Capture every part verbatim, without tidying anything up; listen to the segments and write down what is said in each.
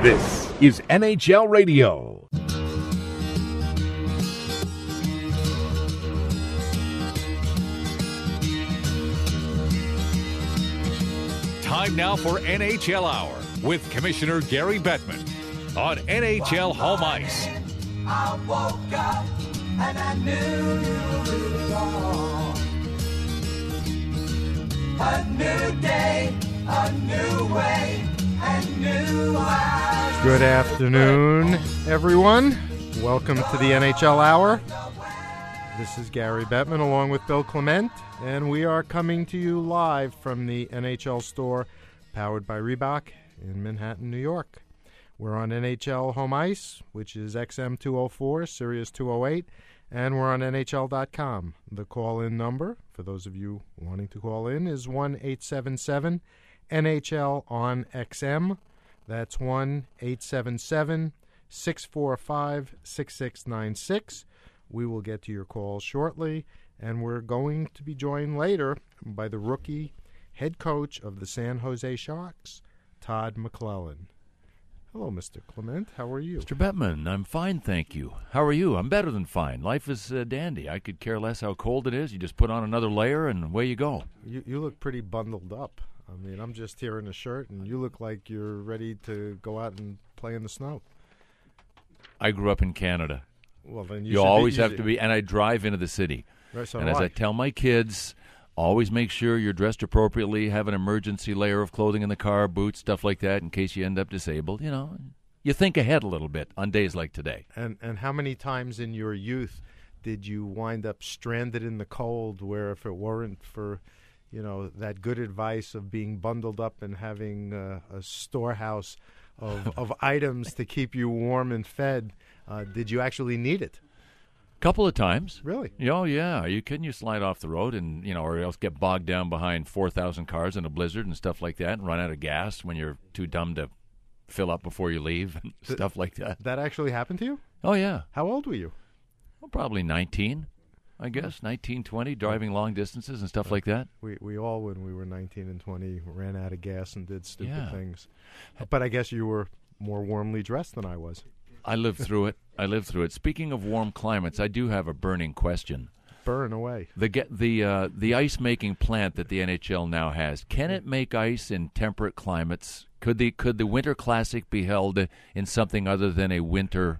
This is N H L Radio. Time now for N H L Hour with Commissioner Gary Bettman on N H L Home Ice. I woke up and I knew it all. A new day, a new way, and new eyes. Good afternoon, everyone. Welcome to the N H L Hour. This is Gary Bettman along with Bill Clement, and we are coming to you live from the N H L store powered by Reebok in Manhattan, New York. We're on N H L Home Ice, which is X M two oh four, Sirius two oh eight, and we're on N H L dot com. The call-in number, for those of you wanting to call in, is one eight seven seven N H L on X M. That's one eight seven seven six four five six six nine six. We will get to your calls shortly, and we're going to be joined later by the rookie head coach of the San Jose Sharks, Todd McLellan. Hello, Mister Clement. How are you? Mister Bettman, I'm fine, thank you. How are you? I'm better than fine. Life is uh, dandy. I could care less how cold it is. You just put on another layer, and away you go. You, you look pretty bundled up. I mean, I'm just here in a shirt, and you look like you're ready to go out and play in the snow. I grew up in Canada. Well, then you, you should always be, have to be, and I drive into the city. Right, so and as I. I tell my kids, always make sure you're dressed appropriately, have an emergency layer of clothing in the car, boots, stuff like that, in case you end up disabled. You know, you think ahead a little bit on days like today. And and how many times in your youth did you wind up stranded in the cold where if it weren't for, you know, that good advice of being bundled up and having uh, a storehouse of, of items to keep you warm and fed, uh, did you actually need it? Couple of times. Really? Oh, yeah. Are you kidding? You slide off the road and, you know, or else get bogged down behind four thousand cars in a blizzard and stuff like that and run out of gas when you're too dumb to fill up before you leave and Th- stuff like that. That actually happened to you? Oh, yeah. How old were you? Well, probably nineteen, I guess, nineteen, twenty, driving long distances and stuff like that. We we all, when we were nineteen and twenty, ran out of gas and did stupid Yeah. things. But I guess you were more warmly dressed than I was. I lived through it. I lived through it. Speaking of warm climates, I do have a burning question. Burn away. The get the uh, the ice making plant that the N H L now has, can it make ice in temperate climates? Could the could the Winter Classic be held in something other than a winter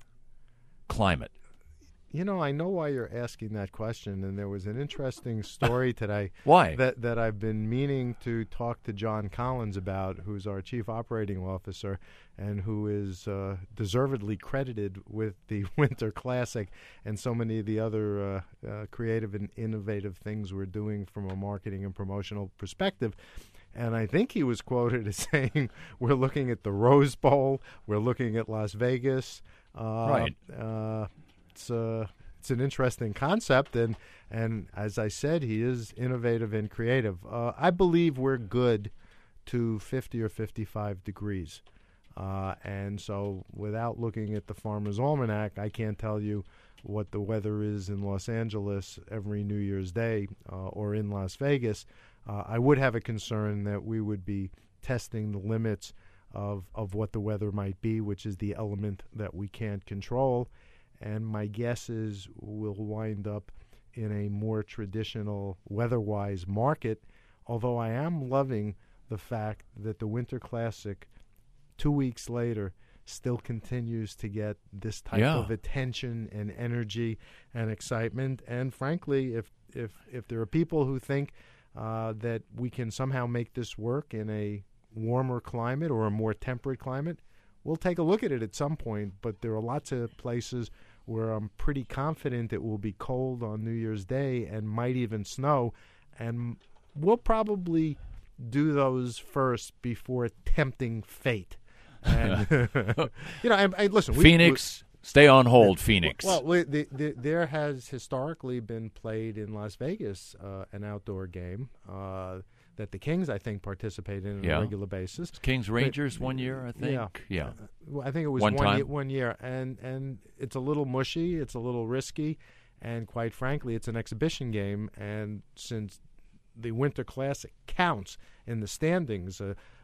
climate? You know, I know why you're asking that question, and there was an interesting story today. Why? That that I've been meaning to talk to John Collins about, who's our chief operating officer, and who is uh, deservedly credited with the Winter Classic and so many of the other uh, uh, creative and innovative things we're doing from a marketing and promotional perspective. And I think he was quoted as saying, we're looking at the Rose Bowl, we're looking at Las Vegas. Uh, Right. Uh, It's uh, it's an interesting concept, and and as I said, he is innovative and creative. Uh, I believe we're good to fifty or fifty-five degrees, uh, and so without looking at the Farmer's Almanac, I can't tell you what the weather is in Los Angeles every New Year's Day uh, or in Las Vegas. Uh, I would have a concern that we would be testing the limits of of what the weather might be, which is the element that we can't control. And my guess is we'll wind up in a more traditional weather-wise market, although I am loving the fact that the Winter Classic, two weeks later, still continues to get this type Yeah. of attention and energy and excitement. And frankly, if if, if there are people who think uh, that we can somehow make this work in a warmer climate or a more temperate climate, we'll take a look at it at some point, but there are lots of places where I'm pretty confident it will be cold on New Year's Day and might even snow, and we'll probably do those first before tempting fate. And, you know, I, I, listen, we, Phoenix, we, stay on hold, Phoenix. Well, we, the, the, there has historically been played in Las Vegas uh, an outdoor game. Uh, that the Kings, I think, participate in on Yeah. a regular basis. Kings Rangers one year, I think. Yeah, yeah. Uh, well, I think it was One one, time? year, one year, and and it's a little mushy, it's a little risky, and quite frankly, it's an exhibition game. And since the Winter Classic counts in the standings, uh,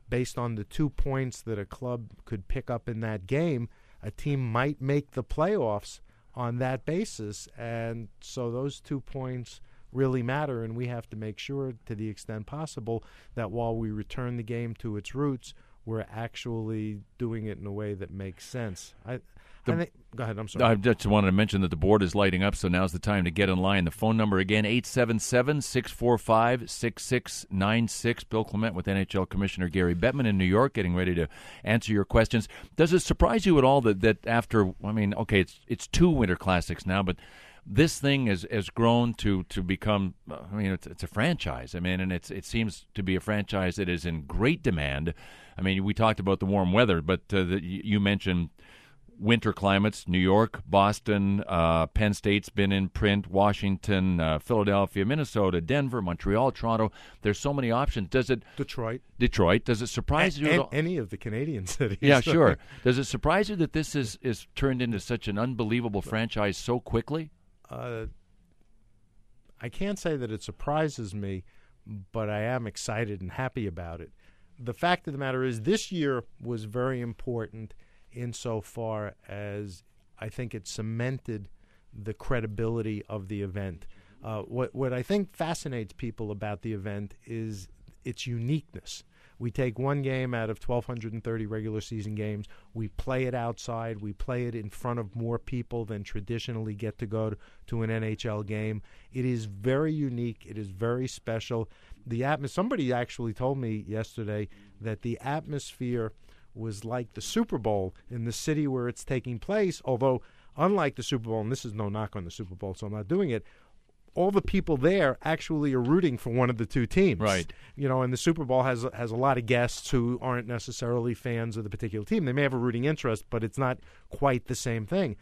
based on the two points that a club could pick up in that game, a team might make the playoffs on that basis. And so those two points really matter, and we have to make sure, to the extent possible, that while we return the game to its roots, we're actually doing it in a way that makes sense. I, The, I think, go ahead, I'm sorry. I just wanted to mention that the board is lighting up, so now's the time to get in line. The phone number again, eight seven seven, six four five, six six nine six. Bill Clement with N H L Commissioner Gary Bettman in New York, getting ready to answer your questions. Does it surprise you at all that, that after, I mean, okay, it's it's two Winter Classics now, but this thing has, has grown to, to become, I mean, it's, it's a franchise. I mean, and it's it seems to be a franchise that is in great demand. I mean, we talked about the warm weather, but uh, the, you mentioned winter climates, New York, Boston, uh, Penn State's been in print, Washington, uh, Philadelphia, Minnesota, Denver, Montreal, Toronto. There's so many options. Does it Detroit. Detroit. Does it surprise A- you? and, at all? any of the Canadian cities. Yeah, sure. Does it surprise you that this is, is turned into such an unbelievable franchise so quickly? Uh, I can't say that it surprises me, but I am excited and happy about it. The fact of the matter is, this year was very important insofar as I think it cemented the credibility of the event. Uh, what what I think fascinates people about the event is its uniqueness. We take one game out of twelve thirty regular season games. We play it outside. We play it in front of more people than traditionally get to go to, to an N H L game. It is very unique. It is very special. The atmos- Somebody actually told me yesterday that the atmosphere was like the Super Bowl in the city where it's taking place, although unlike the Super Bowl, and this is no knock on the Super Bowl, so I'm not doing it, all the people there actually are rooting for one of the two teams. Right. You know, and the Super Bowl has has a lot of guests who aren't necessarily fans of the particular team. They may have a rooting interest, but it's not quite the same thing.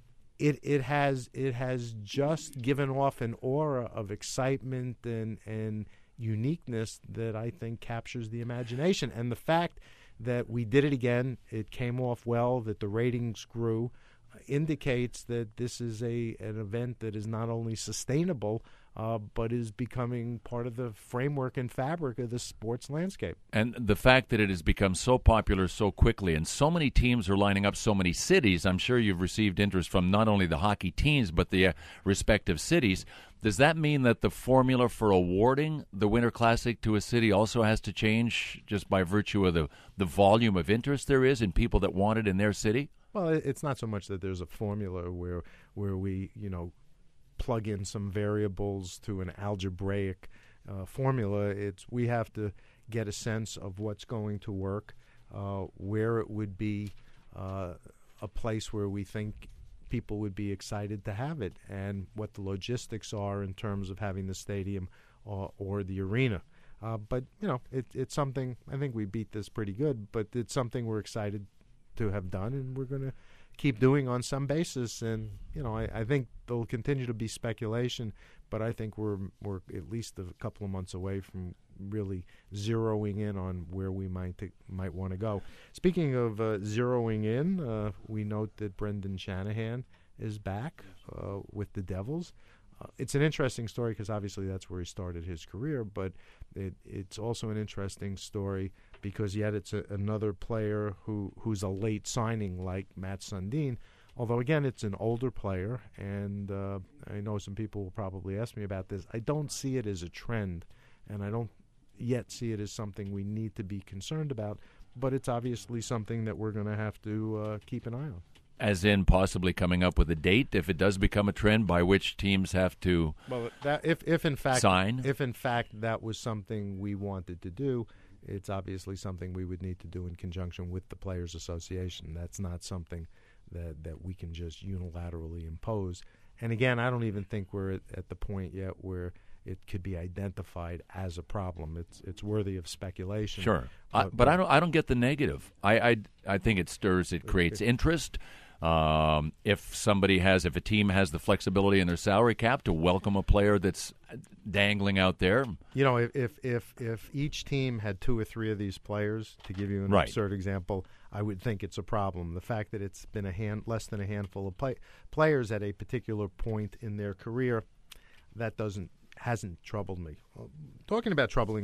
It it has it has just given off an aura of excitement and and uniqueness that I think captures the imagination. And the fact that we did it again, it came off well, that the ratings grew, uh, indicates that this is a an event that is not only sustainable, uh, but is becoming part of the framework and fabric of the sports landscape. And the fact that it has become so popular so quickly, and so many teams are lining up so many cities, I'm sure you've received interest from not only the hockey teams, but the uh, respective cities. Does that mean that the formula for awarding the Winter Classic to a city also has to change just by virtue of the, the volume of interest there is in people that want it in their city? Well, it's not so much that there's a formula where where we, you know, plug in some variables to an algebraic uh, formula. It's we have to get a sense of what's going to work, uh, where it would be uh, a place where we think people would be excited to have it, and what the logistics are in terms of having the stadium or, or the arena. Uh, but, you know, it, it's something, I think we beat this pretty good, but it's something we're excited to have done, and we're going to keep doing on some basis. And, you know, I, I think there'll continue to be speculation, but I think we're we're at least a couple of months away from really zeroing in on where we might t- might want to go. Speaking of uh, zeroing in, uh, we note that Brendan Shanahan is back uh, with the Devils. Uh, it's an interesting story because obviously that's where he started his career, but it, it's also an interesting story because yet it's a, another player who, who's a late signing like Matt Sundin. Although, again, it's an older player, and uh, I know some people will probably ask me about this. I don't see it as a trend, and I don't yet see it as something we need to be concerned about, but it's obviously something that we're going to have to uh, keep an eye on. As in possibly coming up with a date if it does become a trend by which teams have to well, that, if, if in fact sign? If in fact that was something we wanted to do, it's obviously something we would need to do in conjunction with the Players Association. That's not something that, that we can just unilaterally impose. And again, I don't even think we're at, at the point yet where it could be identified as a problem. It's it's worthy of speculation. Sure, Uh, I, but I don't. I don't get the negative. I I, I think it stirs. It creates interest. Um, if somebody has, if a team has the flexibility in their salary cap to welcome a player that's dangling out there, You know, if if if, if each team had two or three of these players, to give you an Right. absurd example, I would think it's a problem. The fact that it's been a hand less than a handful of play, players at a particular point in their career, that doesn't hasn't troubled me. Well, talking about troubling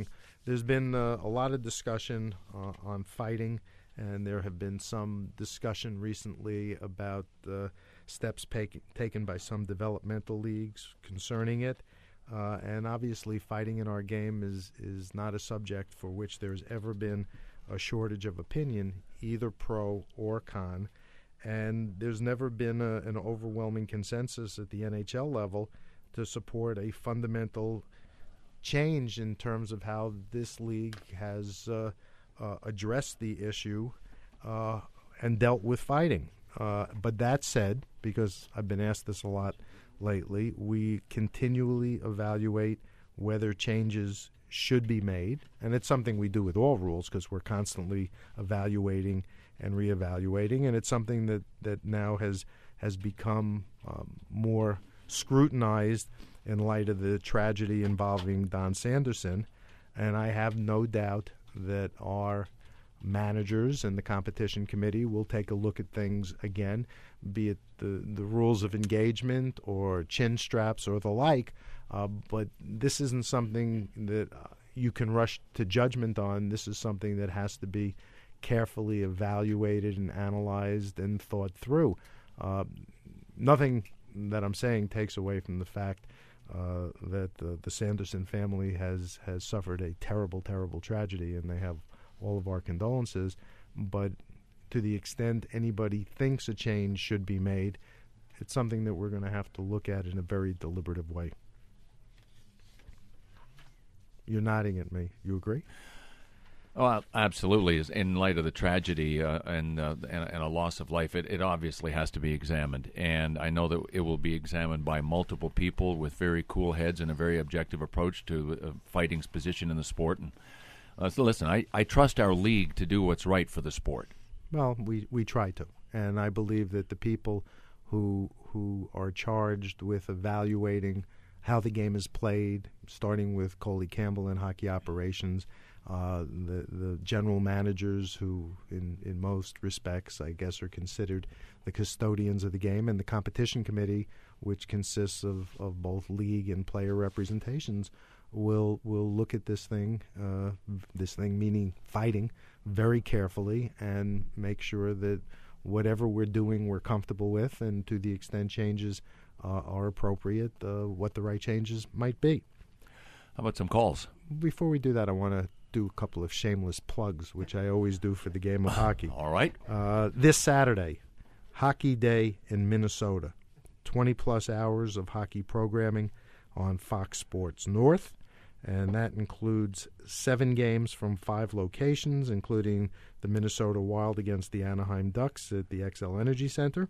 there's been uh, a lot of discussion uh, on fighting, and there have been some discussion recently about uh, steps take, taken by some developmental leagues concerning it. Uh, and obviously fighting in our game is, is not a subject for which there's ever been a shortage of opinion, either pro or con. And there's never been a, an overwhelming consensus at the N H L level to support a fundamental change in terms of how this league has uh, uh, addressed the issue uh, and dealt with fighting. Uh, but that said, because I've been asked this a lot lately, we continually evaluate whether changes should be made, and it's something we do with all rules because we're constantly evaluating and reevaluating, and it's something that, that now has has become um, more scrutinized in light of the tragedy involving Don Sanderson. And I have no doubt that our managers and the competition committee will take a look at things again, be it the, the rules of engagement or chin straps or the like. Uh, but this isn't something that uh, you can rush to judgment on. This is something that has to be carefully evaluated and analyzed and thought through. Uh, nothing that I'm saying takes away from the fact uh, that uh, the Sanderson family has, has suffered a terrible, terrible tragedy, and they have all of our condolences. But to the extent anybody thinks a change should be made, it's something that we're going to have to look at in a very deliberative way. You're nodding at me. You agree? Oh, absolutely. In light of the tragedy uh, and, uh, and and a loss of life, it, it obviously has to be examined. And I know that it will be examined by multiple people with very cool heads and a very objective approach to uh, fighting's position in the sport. And uh, so, listen, I, I trust our league to do what's right for the sport. Well, we, we try to. And I believe that the people who who are charged with evaluating how the game is played, starting with Coley Campbell in hockey operations, uh, the the general managers who, in, in most respects, I guess, are considered the custodians of the game, and the competition committee, which consists of, of both league and player representations, will will look at this thing, uh, this thing meaning fighting, very carefully and make sure that whatever we're doing we're comfortable with, and to the extent changes uh, are appropriate, uh, what the right changes might be. How about some calls? Before we do that, I want to do a couple of shameless plugs, which I always do for the game of hockey. All right. Uh, this Saturday, Hockey Day in Minnesota. twenty-plus hours of hockey programming on Fox Sports North, and that includes seven games from five locations, including the Minnesota Wild against the Anaheim Ducks at the X L Energy Center.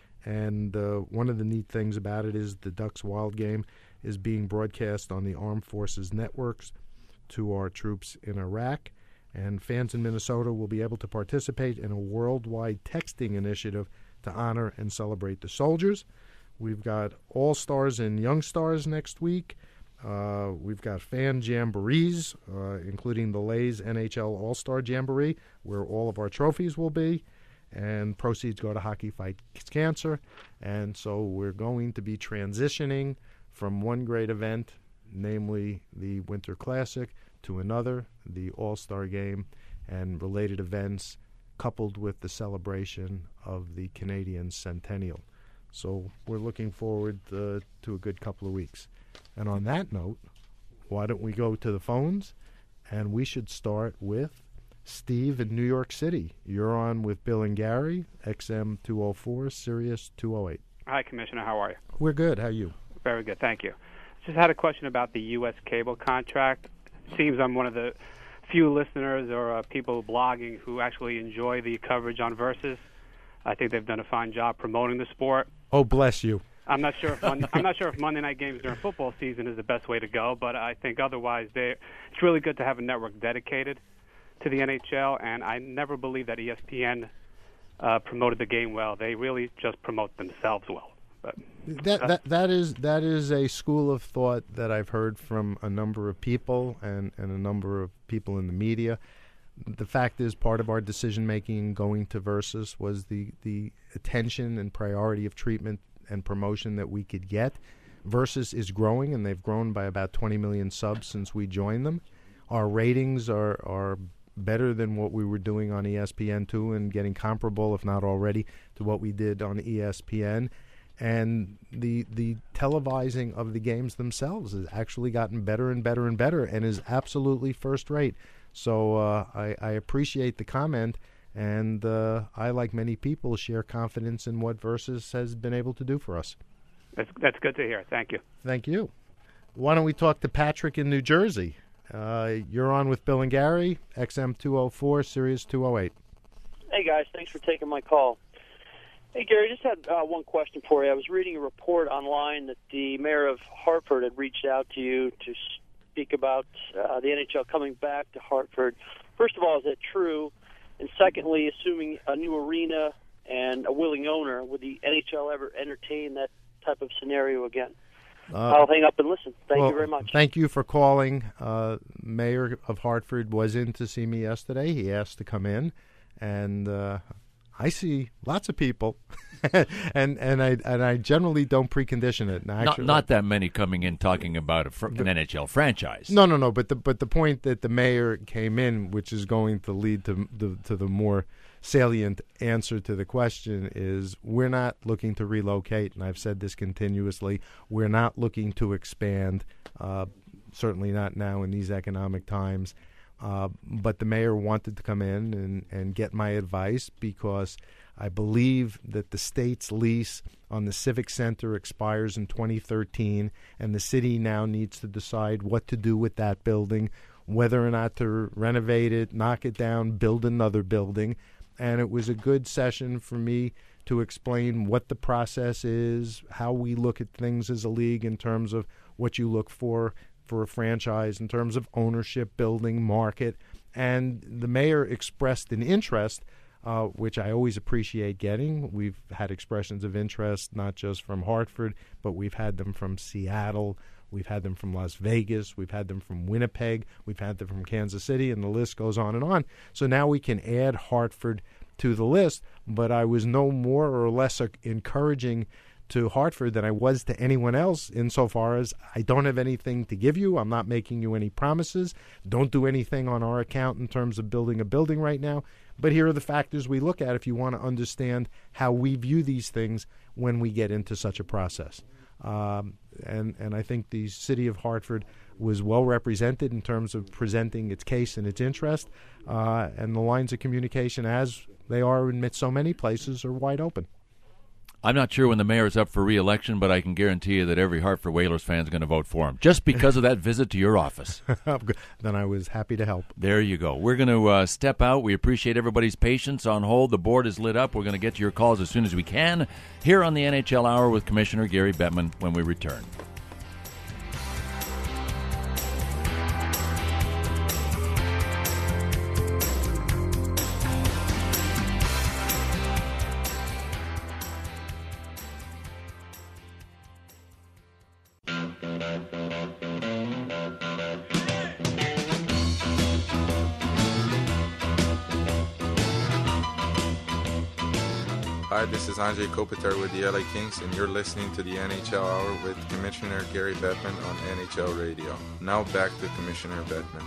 And uh, one of the neat things about it is the Ducks-Wild game is being broadcast on the Armed Forces networks to our troops in Iraq. And fans in Minnesota will be able to participate in a worldwide texting initiative to honor and celebrate the soldiers. We've got All-Stars and Young Stars next week. Uh, we've got fan jamborees, uh, including the Lays N H L All-Star Jamboree, where all of our trophies will be, and proceeds go to Hockey Fights Cancer. And so we're going to be transitioning from one great event, namely the Winter Classic, to another, the All-Star Game, and related events, coupled with the celebration of the Canadian Centennial. So we're looking forward uh, to a good couple of weeks. And on that note, why don't we go to the phones? And we should start with Steve in New York City. You're on with Bill and Gary, X M two oh four, Sirius two oh eight. Hi, Commissioner. How are you? We're good. How are you? Very good. Thank you. Just had a question about the U S cable contract. Seems I'm one of the few listeners or uh, people blogging who actually enjoy the coverage on Versus. I think they've done a fine job promoting the sport. Oh, bless you. I'm not sure if Monday, I'm not sure if Monday night games during football season is the best way to go, but I think otherwise they it's really good to have a network dedicated to the N H L, and I never believed that E S P N uh, promoted the game well. They really just promote themselves well. But that that that is that is a school of thought that I've heard from a number of people and, and a number of people in the media. The fact is, part of our decision-making going to Versus was the, the attention and priority of treatment and promotion that we could get. Versus is growing, and they've grown by about twenty million subs since we joined them. our ratings are, are better than what we were doing on E S P N two and getting comparable, if not already, to what we did on E S P N. And the the televising of the games themselves has actually gotten better and better and better and is absolutely first rate. So uh, I, I appreciate the comment, and uh, I, like many people, share confidence in what Versus has been able to do for us. That's, that's good to hear. Thank you. Thank you. Why don't we talk to Patrick in New Jersey? Uh, you're on with Bill and Gary, X M two oh four, Sirius two oh eight. Hey, guys. Thanks for taking my call. Hey, Gary, just had uh, one question for you. I was reading a report online that the mayor of Hartford had reached out to you to speak about uh, the N H L coming back to Hartford. First of all, is that true? And secondly, assuming a new arena and a willing owner, would the N H L ever entertain that type of scenario again? Uh, I'll hang up and listen. Thank well, you very much. Thank you for calling. Uh, Mayor of Hartford was in to see me yesterday. He asked to come in, and uh, I see lots of people, and and I and I generally don't precondition it. Not, Actually, not that many coming in talking about a fr- an N H L franchise. No, no, no. But the but the point that the mayor came in, which is going to lead to the to the more salient answer to the question, is we're not looking to relocate, and I've said this continuously. We're not looking to expand. Uh, certainly not now in these economic times. Uh, but the mayor wanted to come in and, and get my advice because I believe that the state's lease on the Civic Center expires in twenty thirteen, and the city now needs to decide what to do with that building, whether or not to renovate it, knock it down, build another building. And it was a good session for me to explain what the process is, how we look at things as a league in terms of what you look for for a franchise in terms of ownership, building, market. And the mayor expressed an interest, uh, which I always appreciate getting. We've had expressions of interest not just from Hartford, but we've had them from Seattle. We've had them from Las Vegas. We've had them from Winnipeg. We've had them from Kansas City, and the list goes on and on. So now we can add Hartford to the list, but I was no more or less encouraging to Hartford than I was to anyone else insofar as I don't have anything to give you. I'm not making you any promises. Don't do anything on our account in terms of building a building right now. But here are the factors we look at if you want to understand how we view these things when we get into such a process. Um, and, and I think the city of Hartford was well represented in terms of presenting its case and its interest. Uh, and the lines of communication, as they are in so many places, are wide open. I'm not sure when the mayor is up for re-election, but I can guarantee you that every Hartford Whalers fan is going to vote for him, just because of that visit to your office. Then I was happy to help. There you go. We're going to uh, step out. We appreciate everybody's patience on hold. The board is lit up. We're going to get to your calls as soon as we can here on the N H L Hour with Commissioner Gary Bettman when we return. Hi, this is Andrzej Kopitar with the L A Kings, and you're listening to the N H L Hour with Commissioner Gary Bettman on N H L Radio. Now back to Commissioner Bettman.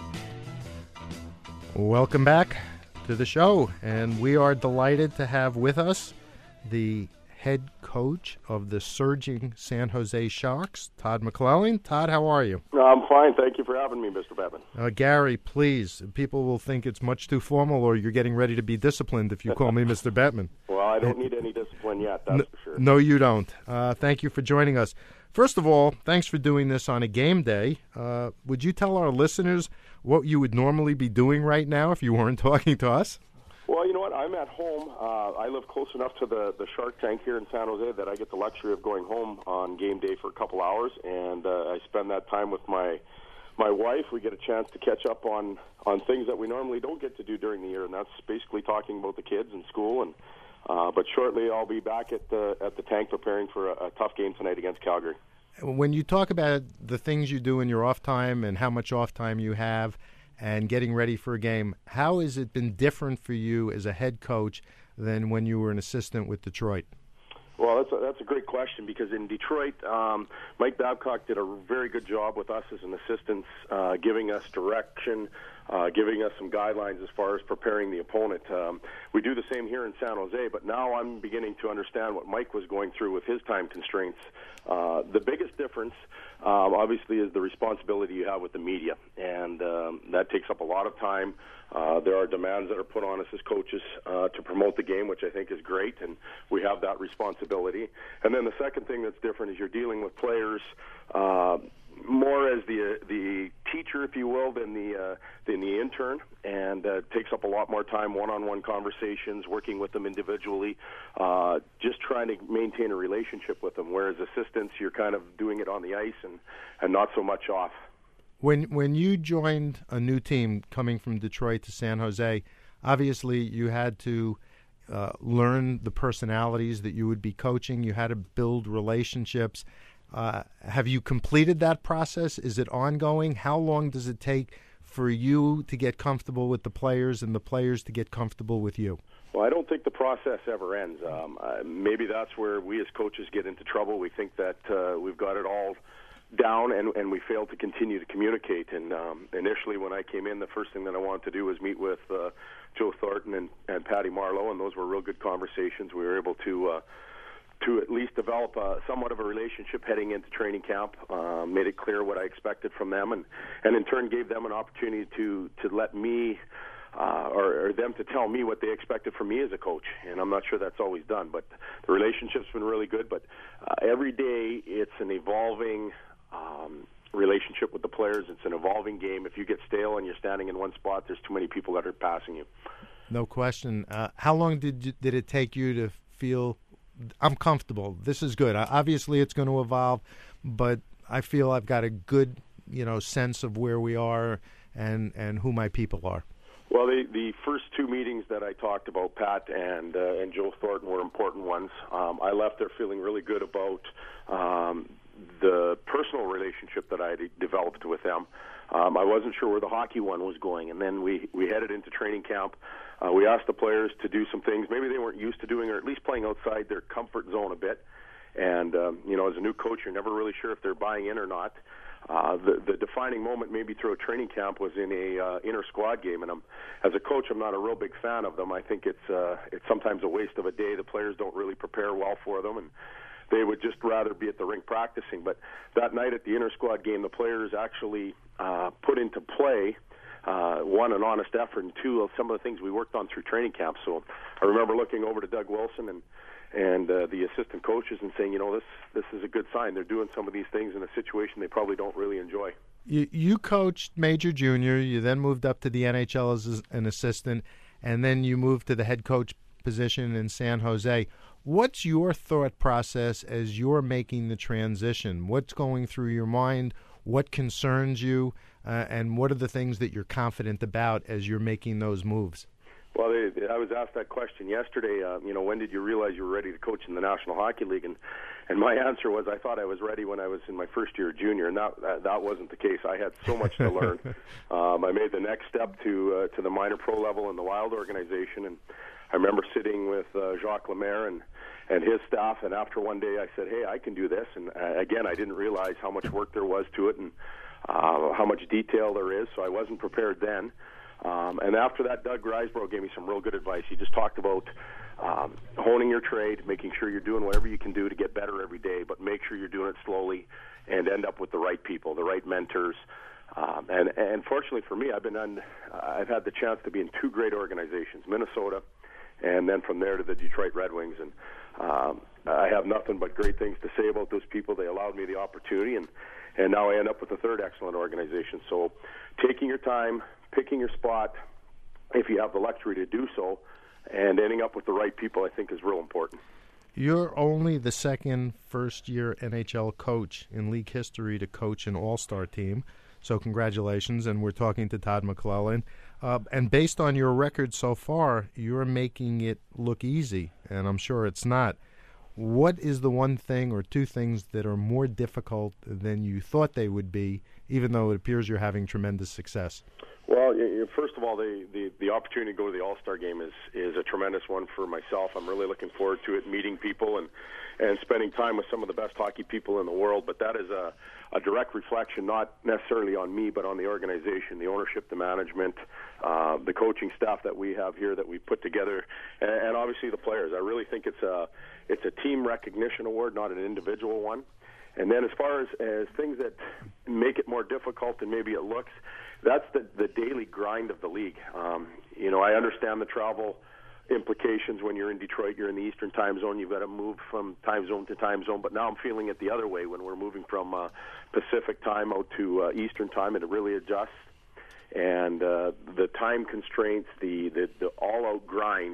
Welcome back to the show, and we are delighted to have with us the head coach of the surging San Jose Sharks, Todd McClellan. Todd, how are you? No, I'm fine. Thank you for having me, Mister Bettman. Uh, Gary, please. People will think it's much too formal, or you're getting ready to be disciplined if you call me Mister Bettman. Well, I don't need any discipline yet, that's no, for sure. No, you don't. Uh, thank you for joining us. First of all, thanks for doing this on a game day. Uh, would you tell our listeners what you would normally be doing right now if you weren't talking to us? Well, you know what? I'm at home. Uh, I live close enough to the, the Shark Tank here in San Jose that I get the luxury of going home on game day for a couple hours, and uh, I spend that time with my my wife. We get a chance to catch up on, on things that we normally don't get to do during the year, and that's basically talking about the kids and school. And uh, but shortly, I'll be back at the at the tank preparing for a, a tough game tonight against Calgary. When you talk about the things you do in your off time and how much off time you have, and getting ready for a game, how has it been different for you as a head coach than when you were an assistant with Detroit? Well, Well, that's a, that's a great question because in Detroit, um, Mike Babcock did a very good job with us as an assistant, uh, giving us direction, uh, giving us some guidelines as far as preparing the opponent. Um, we do the same here in San Jose, but now I'm beginning to understand what Mike was going through with his time constraints. Uh, the biggest difference, um, obviously, is the responsibility you have with the media, and um, that takes up a lot of time. Uh, there are demands that are put on us as coaches uh, to promote the game, which I think is great, and we have that responsibility. And then the second thing that's different is you're dealing with players uh, more as the uh, the teacher, if you will, than the uh, than the intern, and uh, it takes up a lot more time, one-on-one conversations, working with them individually, uh, just trying to maintain a relationship with them. Whereas assistants, you're kind of doing it on the ice and, and not so much off. When when you joined a new team coming from Detroit to San Jose, obviously you had to uh, learn the personalities that you would be coaching. You had to build relationships. Uh, have you completed that process? Is it ongoing? How long does it take for you to get comfortable with the players and the players to get comfortable with you? Well, I don't think the process ever ends. Um, uh, maybe that's where we as coaches get into trouble. We think that uh, we've got it all down, and, and we failed to continue to communicate. And um, initially, when I came in, the first thing that I wanted to do was meet with uh, Joe Thornton and, and Patty Marleau, and those were real good conversations. We were able to uh, to at least develop a, somewhat of a relationship heading into training camp, uh, made it clear what I expected from them, and, and in turn gave them an opportunity to, to let me uh, or, or them to tell me what they expected from me as a coach. And I'm not sure that's always done, but the relationship's been really good. But uh, every day it's an evolving um, relationship with the players. It's an evolving game. If you get stale and you're standing in one spot, there's too many people that are passing you. No question. Uh, how long did you, did it take you to feel I'm comfortable? This is good. Obviously, it's going to evolve, but I feel I've got a good, you know, sense of where we are and, and who my people are. Well, the, the first two meetings that I talked about, Pat and uh, and Joe Thornton, were important ones. Um, I left there feeling really good about um, the personal relationship that I had developed with them. Um, I wasn't sure where the hockey one was going, and then we, we headed into training camp. Uh, we asked the players to do some things maybe they weren't used to doing, or at least playing outside their comfort zone a bit. And, um, you know, as a new coach, you're never really sure if they're buying in or not. Uh, the, the defining moment maybe through a training camp was in a uh, inter-squad game, and I'm, as a coach, I'm not a real big fan of them. I think it's uh, it's sometimes a waste of a day. The players don't really prepare well for them, and they would just rather be at the rink practicing. But that night at the inter-squad game, the players actually uh, put into play, uh, one, an honest effort, and two, some of the things we worked on through training camp. So I remember looking over to Doug Wilson and and uh, the assistant coaches and saying, you know, this this is a good sign. They're doing some of these things in a situation they probably don't really enjoy. You, you coached Major Junior. You then moved up to the N H L as an assistant, and then you moved to the head coach position in San Jose. What's your thought process as you're making the transition? What's going through your mind? What concerns you? Uh, and what are the things that you're confident about as you're making those moves? Well, they, they, I was asked that question yesterday. Uh, you know, when did you realize you were ready to coach in the National Hockey League? And and my answer was, I thought I was ready when I was in my first year of junior, and that that, that wasn't the case. I had so much to learn. um, I made the next step to uh, to the minor pro level in the Wild organization, and I remember sitting with uh, Jacques Lemaire and and his staff. And after one day, I said, "Hey, I can do this." And uh, again, I didn't realize how much work there was to it and uh, how much detail there is. So I wasn't prepared then. Um, and after that, Doug Riseborough gave me some real good advice. He just talked about um, honing your trade, making sure you're doing whatever you can do to get better every day, but make sure you're doing it slowly and end up with the right people, the right mentors. Um, and, and fortunately for me, I've been on, I've had the chance to be in two great organizations, Minnesota, and then from there to the Detroit Red Wings. And um, I have nothing but great things to say about those people. They allowed me the opportunity, and, and now I end up with a third excellent organization. So taking your time, picking your spot, if you have the luxury to do so, and ending up with the right people, I think is real important. You're only the second first-year N H L coach in league history to coach an all-star team, so congratulations, and we're talking to Todd McLellan. Uh, and based on your record so far, you're making it look easy, and I'm sure it's not. What is the one thing or two things that are more difficult than you thought they would be, even though it appears you're having tremendous success? Well, Well, first of all, the, the, the opportunity to go to the All-Star game is, is a tremendous one for myself. I'm really looking forward to it, meeting people and, and spending time with some of the best hockey people in the world. But that is a, a direct reflection, not necessarily on me, but on the organization, the ownership, the management, uh, the coaching staff that we have here that we put together, and, and obviously the players. I really think it's a, it's a team recognition award, not an individual one. And then as far as, as things that make it more difficult than maybe it looks, that's the, the daily grind of the league. Um, you know, I understand the travel implications when you're in Detroit. You're in the Eastern time zone. You've got to move from time zone to time zone. But now I'm feeling it the other way when we're moving from uh, Pacific time out to uh, Eastern time, and it really adjusts. And uh, the time constraints, the, the, the all-out grind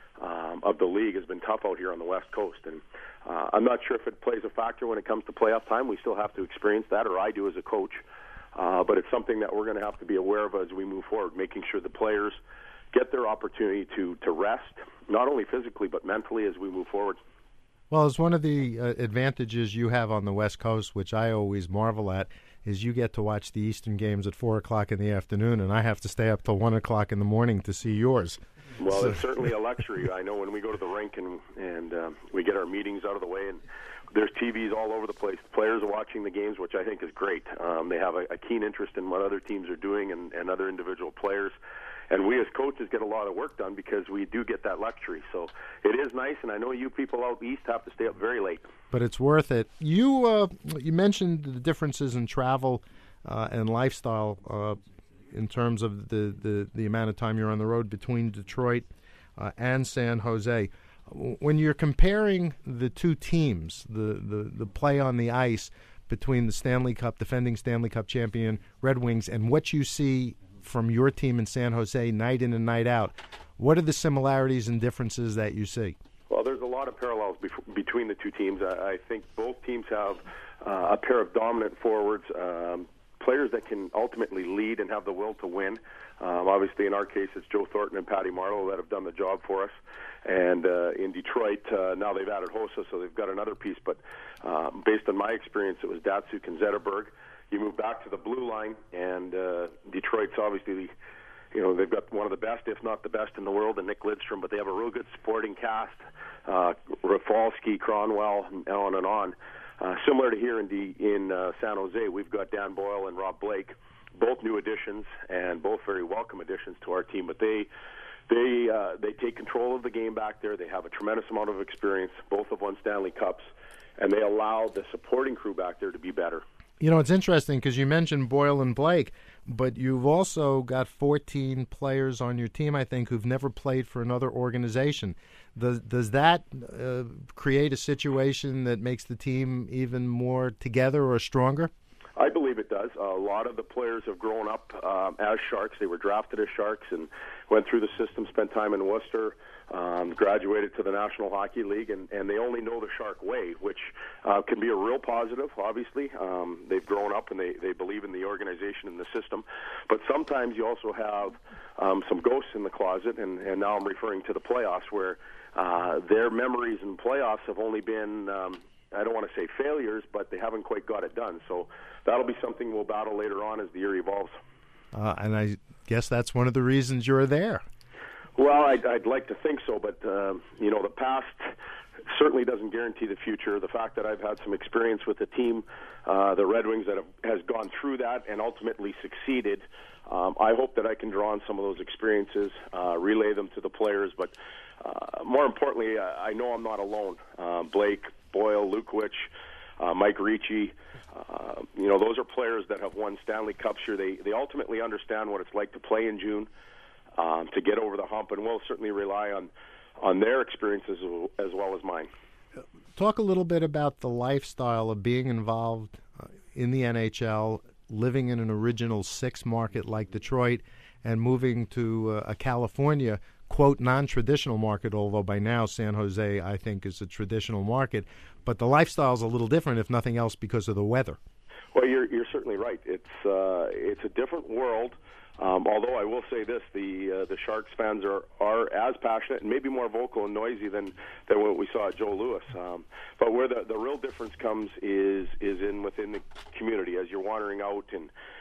um, of the league has been tough out here on the West Coast. And uh, I'm not sure if it plays a factor when it comes to playoff time. We still have to experience that, or I do as a coach. Uh, but it's something that we're going to have to be aware of as we move forward, making sure the players get their opportunity to, to rest, not only physically but mentally as we move forward. Well, it's one of the uh, advantages you have on the West Coast, which I always marvel at, is you get to watch the Eastern games at four o'clock in the afternoon, and I have to stay up till one o'clock in the morning to see yours. Well, so. It's certainly a luxury. I know when we go to the rink and, and uh, we get our meetings out of the way, and there's T Vs all over the place. The players are watching the games, which I think is great. Um, they have a, a keen interest in what other teams are doing and, and other individual players. And we as coaches get a lot of work done because we do get that luxury. So it is nice, and I know you people out east have to stay up very late. But it's worth it. You uh, you mentioned the differences in travel uh, and lifestyle uh, in terms of the, the, the amount of time you're on the road between Detroit uh, and San Jose. When you're comparing the two teams, the, the, the play on the ice between the Stanley Cup, defending Stanley Cup champion Red Wings, and what you see from your team in San Jose night in and night out, what are the similarities and differences that you see? Well, there's a lot of parallels bef- between the two teams. I, I think both teams have uh, a pair of dominant forwards, um, players that can ultimately lead and have the will to win. Um, obviously, in our case, it's Joe Thornton and Patty Marleau that have done the job for us. And uh, in Detroit, uh, now they've added Hossa, so they've got another piece. But um, based on my experience, it was Datsuk and Zetterberg. You move back to the blue line, and uh, Detroit's obviously, you know, they've got one of the best, if not the best in the world, and Nick Lidstrom, but they have a real good supporting cast, uh, Rafalski, Cronwell, and on and on. Uh, similar to here in, D, in uh, San Jose, we've got Dan Boyle and Rob Blake, both new additions and both very welcome additions to our team, but they They uh, they take control of the game back there. They have a tremendous amount of experience. Both have won Stanley Cups, and they allow the supporting crew back there to be better. You know, it's interesting because you mentioned Boyle and Blake, but you've also got fourteen players on your team, I think, who've never played for another organization. Does, does that uh, create a situation that makes the team even more together or stronger? I believe it does. A lot of the players have grown up um, as Sharks. They were drafted as Sharks and went through the system, spent time in Worcester, um, graduated to the National Hockey League, and, and they only know the Shark way, which uh, can be a real positive, obviously. Um, they've grown up and they, they believe in the organization and the system. But sometimes you also have um, some ghosts in the closet, and, and now I'm referring to the playoffs, where uh, their memories in playoffs have only been um, I don't want to say failures, but they haven't quite got it done. So that'll be something we'll battle later on as the year evolves. Uh, and I guess that's one of the reasons you're there. Well, I'd, I'd like to think so, but, uh, you know, the past certainly doesn't guarantee the future. The fact that I've had some experience with the team, uh, the Red Wings, that have, has gone through that and ultimately succeeded, um, I hope that I can draw on some of those experiences, uh, relay them to the players. But uh, more importantly, uh, I know I'm not alone. Uh, Blake, Boyle, Lukewich, uh, Mike Ricci, uh, you know, those are players that have won Stanley Cups here. They they ultimately understand what it's like to play in June, um, to get over the hump, and we'll certainly rely on, on their experiences as well as mine. Talk a little bit about the lifestyle of being involved uh, in the N H L, living in an original six market like Detroit, and moving to uh, a California, quote, non-traditional market, although by now San Jose, I think, is a traditional market. But the lifestyle is a little different, if nothing else, because of the weather. Well, you're you're certainly right. It's uh, it's a different world. Um, although I will say this, the uh, the Sharks fans are, are as passionate and maybe more vocal and noisy than, than what we saw at Joe Louis. Um, but where the, the real difference comes is is in within the community as you're wandering out and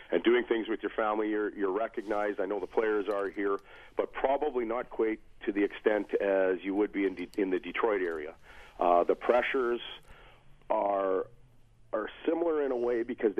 and doing things with your family. You're, you're recognized. I know the players are here, but probably not quite to the extent as you would be in, De- in the Detroit area. Uh, the pressures are are similar in a way because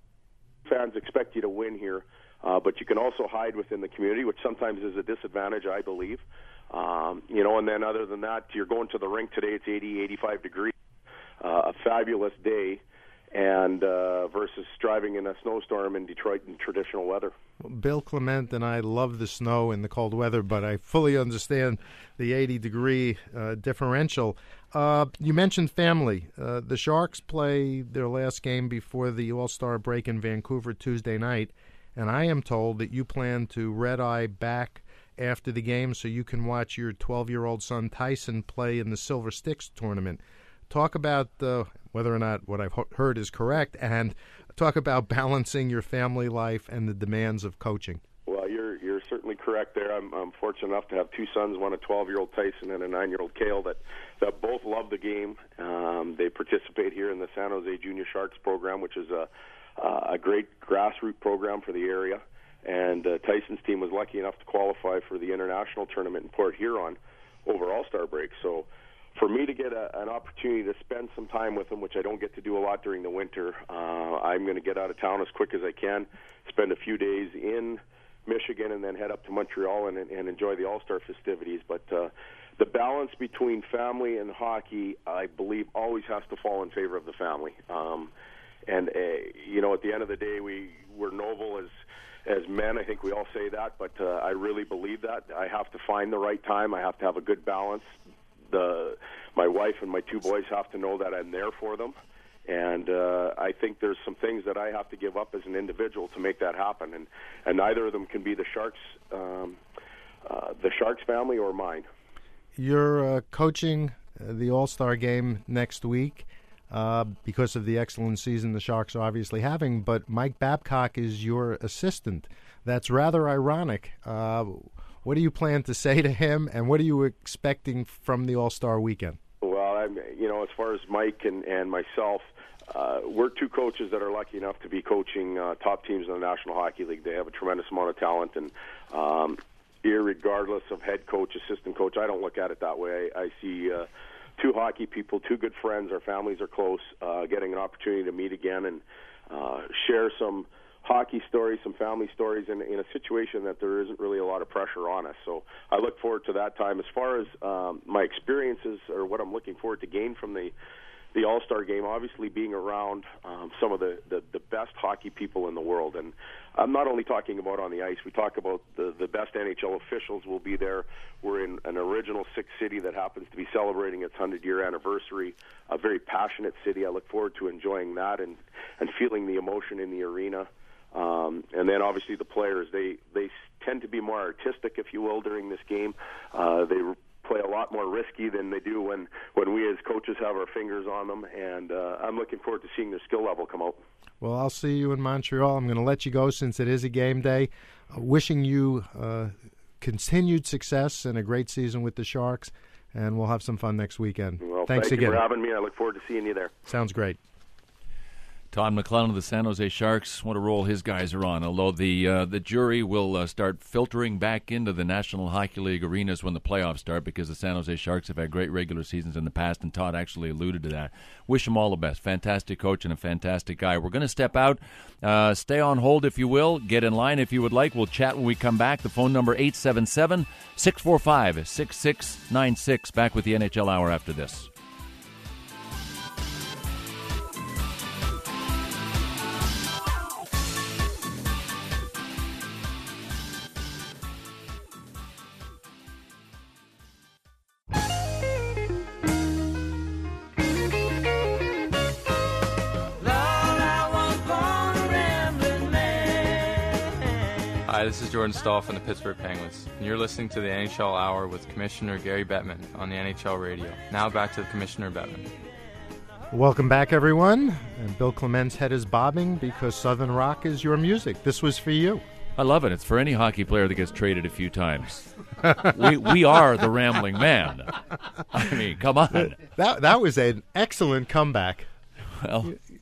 fans expect you to win here, uh, but you can also hide within the community, which sometimes is a disadvantage, I believe. Um, you know, and then other than that, you're going to the rink today. It's eighty, eighty-five degrees, uh, a fabulous day, and uh, versus driving in a snowstorm in Detroit in traditional weather. Bill Clement and I love the snow and the cold weather, but I fully understand the eighty-degree uh, differential. Uh, you mentioned family. Uh, the Sharks play their last game before the All-Star break in Vancouver Tuesday night, and I am told that you plan to red-eye back after the game so you can watch your twelve-year-old son Tyson play in the Silver Sticks tournament. Talk about uh, whether or not what I've heard is correct, and talk about balancing your family life and the demands of coaching. Well, you're you're certainly correct there. I'm, I'm fortunate enough to have two sons, one a twelve-year-old Tyson and a nine-year-old Cale, that, that both love the game. Um, they participate here in the San Jose Junior Sharks program, which is a, a great grassroots program for the area. And uh, Tyson's team was lucky enough to qualify for the international tournament in Port Huron over All-Star break. So for me to get a, an opportunity to spend some time with them, which I don't get to do a lot during the winter, uh, I'm going to get out of town as quick as I can, spend a few days in Michigan, and then head up to Montreal and, and enjoy the All-Star festivities. But uh, the balance between family and hockey, I believe, always has to fall in favor of the family. Um, and, uh, you know, at the end of the day, we, we're noble as As men, I think we all say that, but uh, I really believe that. I have to find the right time. I have to have a good balance. The, my wife and my two boys have to know that I'm there for them. And uh, I think there's some things that I have to give up as an individual to make that happen. And, and neither of them can be the Sharks, um, uh, the Sharks family or mine. You're uh, coaching the All-Star game next week. Uh, because of the excellent season the Sharks are obviously having, but Mike Babcock is your assistant. That's rather ironic. Uh, what do you plan to say to him, and what are you expecting from the All-Star weekend? Well, I'm, you know, as far as Mike and, and myself, uh, we're two coaches that are lucky enough to be coaching uh, top teams in the National Hockey League. They have a tremendous amount of talent, and um, irregardless of head coach, assistant coach, I don't look at it that way. I, I see uh, two hockey people, two good friends, our families are close, uh, getting an opportunity to meet again and uh, share some hockey stories, some family stories in, in a situation that there isn't really a lot of pressure on us. So I look forward to that time. As far as um, my experiences or what I'm looking forward to gain from the the All-Star game, obviously being around um, some of the, the, the best hockey people in the world. And I'm not only talking about on the ice. We talk about the, the best N H L officials will be there. We're in an original Six city that happens to be celebrating its hundred-year anniversary, a very passionate city. I look forward to enjoying that and, and feeling the emotion in the arena. Um, and then obviously the players, they, they tend to be more artistic, if you will, during this game. Uh, they play a lot more risky than they do when, when we as coaches have our fingers on them, and uh, I'm looking forward to seeing their skill level come out. Well, I'll see you in Montreal. I'm going to let you go since it is a game day. Uh, wishing you uh, continued success and a great season with the Sharks, and we'll have some fun next weekend. Well, Thanks thank again. you for having me. I look forward to seeing you there. Sounds great. Todd McClellan of the San Jose Sharks, what a role his guys are on, although the uh, the jury will uh, start filtering back into the National Hockey League arenas when the playoffs start, because the San Jose Sharks have had great regular seasons in the past, and Todd actually alluded to that. Wish him all the best. Fantastic coach and a fantastic guy. We're going to step out. Uh, stay on hold if you will. Get in line if you would like. We'll chat when we come back. The phone number eight seven seven, six four five, six six nine six. Back with the N H L Hour after this. Hi, this is Jordan Stahl from the Pittsburgh Penguins, and you're listening to the N H L Hour with Commissioner Gary Bettman on the N H L Radio. Now back to Commissioner Bettman. Welcome back, everyone. And Bill Clement's head is bobbing because Southern Rock is your music. This was for you. I love it. It's for any hockey player that gets traded a few times. we we are the Rambling Man. I mean, come on. That that was an excellent comeback. Well,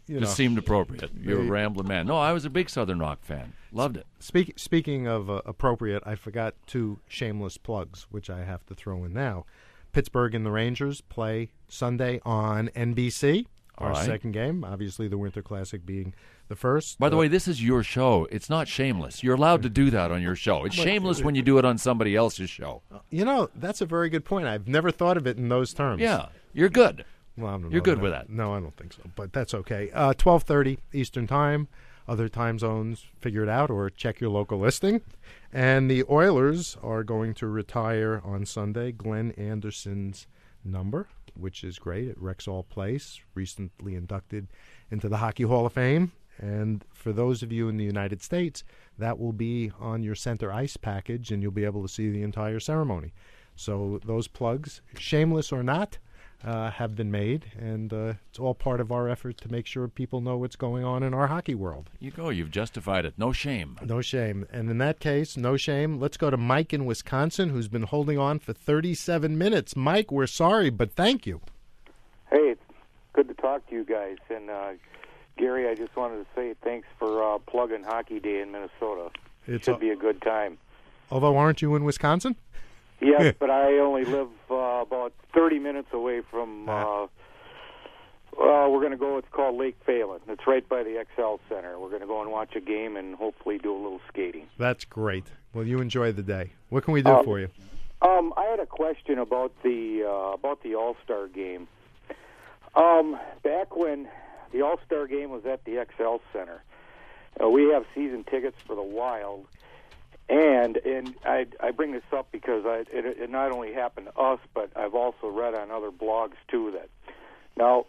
you Just know, seemed appropriate. You're they- a rambling man. No, I was a big Southern Rock fan. Loved it. Speak, speaking of uh, appropriate, I forgot two shameless plugs, which I have to throw in now. Pittsburgh and the Rangers play Sunday on N B C, All our right. second game. Obviously, the Winter Classic being the first. By the Uh, way, this is your show. It's not shameless. You're allowed to do that on your show. It's But- shameless when you do it on somebody else's show. You know, that's a very good point. I've never thought of it in those terms. Yeah, you're good. Well, I don't You're know. good No- with that. No, I don't think so, but that's okay. Uh, twelve thirty Eastern Time. Other time zones, figure it out or check your local listing. And the Oilers are going to retire on Sunday Glenn Anderson's number, which is great, at Rexall Place, recently inducted into the Hockey Hall of Fame. And for those of you in the United States, that will be on your center ice package, and you'll be able to see the entire ceremony. So those plugs, shameless or not, uh, have been made, and uh, it's all part of our effort to make sure people know what's going on in our hockey world. You go. You've justified it. No shame. No shame. And in that case, no shame. Let's go to Mike in Wisconsin, who's been holding on for thirty-seven minutes. Mike, we're sorry, but thank you. Hey, it's good to talk to you guys. And uh, Gary, I just wanted to say thanks for uh, plugging Hockey Day in Minnesota. It's Should a- be a good time. Although, aren't you in Wisconsin? Yes, but I only live uh, about thirty minutes away from. Uh, well, we're going to go. It's called Lake Phelan. It's right by the X L Center. We're going to go and watch a game and hopefully do a little skating. That's great. Well, you enjoy the day. What can we do Um, for you? Um, I had a question about the uh, about the All Star game. Um, back when the All Star game was at the X L Center, uh, we have season tickets for the Wild, and and I I bring this up because I it, it not only happened to us, but I've also read on other blogs too that now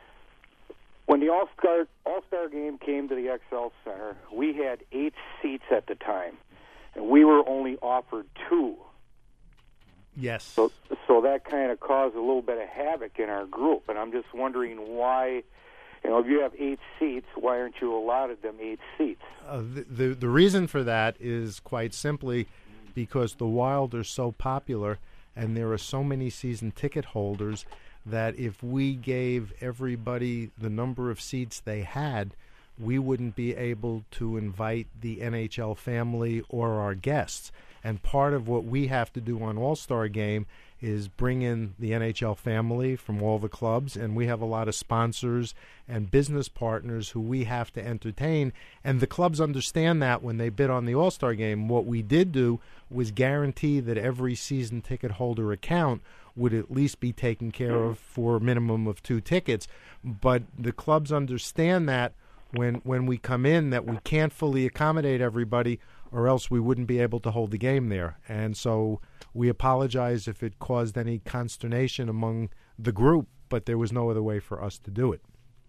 when the All Star All Star game came to the X L Center, we had eight seats at the time, and we were only offered two. Yes. So, so that kind of caused a little bit of havoc in our group, and I'm just wondering why. You know, if you have eight seats, why aren't you allotted them eight seats? Uh, the, the the reason for that is quite simply because the Wild are so popular, and there are so many season ticket holders that if we gave everybody the number of seats they had, we wouldn't be able to invite the N H L family or our guests. And part of what we have to do on All-Star Game is bring in the N H L family from all the clubs, and we have a lot of sponsors and business partners who we have to entertain, and the clubs understand that when they bid on the All-Star Game. What we did do was guarantee that every season ticket holder account would at least be taken care of for a minimum of two tickets, but the clubs understand that when when we come in that we can't fully accommodate everybody, or else we wouldn't be able to hold the game there. And so we apologize if it caused any consternation among the group, but there was no other way for us to do it.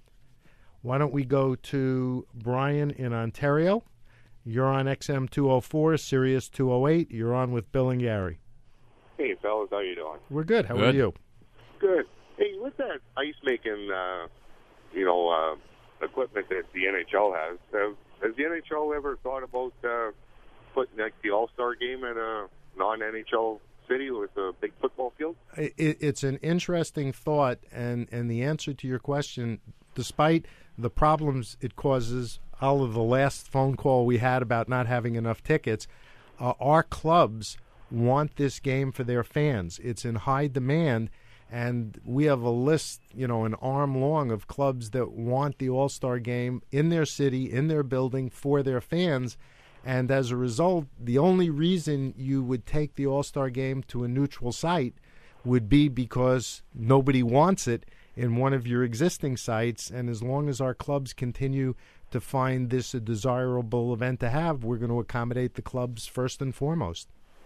Why don't we go to Brian in Ontario? You're on X M two oh four, Sirius two oh eight. You're on with Bill and Gary. Hey, fellas, how you doing? We're good. How are Good. you? Good. Hey, with that ice making, uh, you know, uh, equipment that the N H L has, uh, has the N H L ever thought about uh, putting like the All Star game in a non-N H L city with a big football field? It, it's an interesting thought, and, and the answer to your question, despite the problems it causes, all of the last phone call we had about not having enough tickets, uh, our clubs want this game for their fans. It's in high demand, and we have a list, you know, an arm long of clubs that want the All-Star game in their city, in their building, for their fans. And as a result, the only reason you would take the All-Star game to a neutral site would be because nobody wants it in one of your existing sites. And as long as our clubs continue to find this a desirable event to have, we're going to accommodate the clubs first and foremost.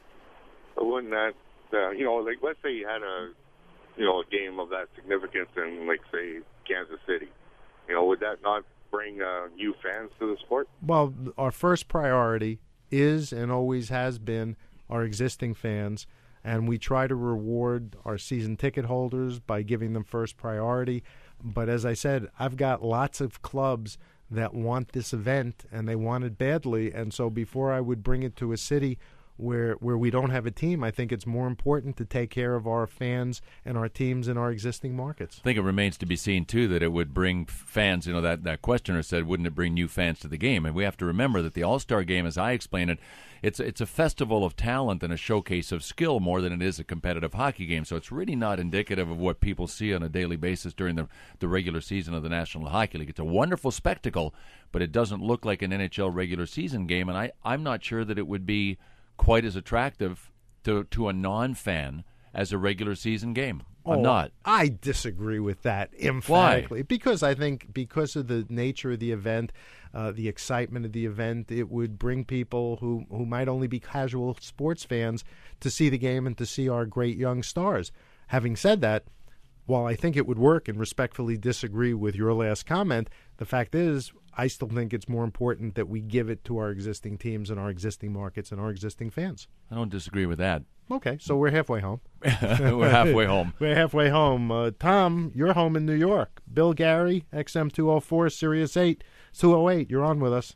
But wouldn't that, uh, you know, like let's say you had a, you know, a game of that significance in, like, say, Kansas City, you know, would that not bring uh, new fans to the sport? Well, our first priority is and always has been our existing fans, and we try to reward our season ticket holders by giving them first priority. But as I said, I've got lots of clubs that want this event, and they want it badly, and so before I would bring it to a city where where we don't have a team, I think it's more important to take care of our fans and our teams in our existing markets. I think it remains to be seen, too, that it would bring fans, you know, that, that questioner said, wouldn't it bring new fans to the game? And we have to remember that the All-Star Game, as I explain it, it's it's a festival of talent and a showcase of skill more than it is a competitive hockey game. So it's really not indicative of what people see on a daily basis during the, the regular season of the National Hockey League. It's a wonderful spectacle, but it doesn't look like an N H L regular season game, and I, I'm not sure that it would be quite as attractive to to a non-fan as a regular season game. I'm oh, not. I disagree with that emphatically. Why? Because I think because of the nature of the event, uh, the excitement of the event, it would bring people who, who might only be casual sports fans to see the game and to see our great young stars. Having said that, while I think it would work and respectfully disagree with your last comment, the fact is I still think it's more important that we give it to our existing teams and our existing markets and our existing fans. I don't disagree with that. Okay, so we're halfway home. We're halfway home. We're halfway home. Uh, Tom, you're home in New York. Bill Gary, X M two oh four, Sirius eight, two oh eight. You're on with us.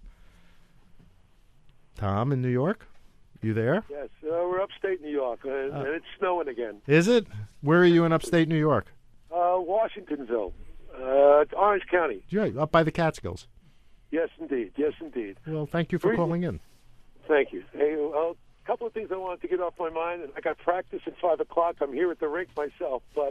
Tom in New York, you there? Yes, uh, we're upstate New York, uh, uh, and it's snowing again. Is it? Where are you in upstate New York? Uh, Washingtonville, uh, Orange County. Yeah, up by the Catskills. Yes, indeed. Yes, indeed. Well, thank you for Three, calling in. Thank you. Hey, well, a couple of things I wanted to get off my mind, and I got practice at five o'clock. I'm here at the rink myself, but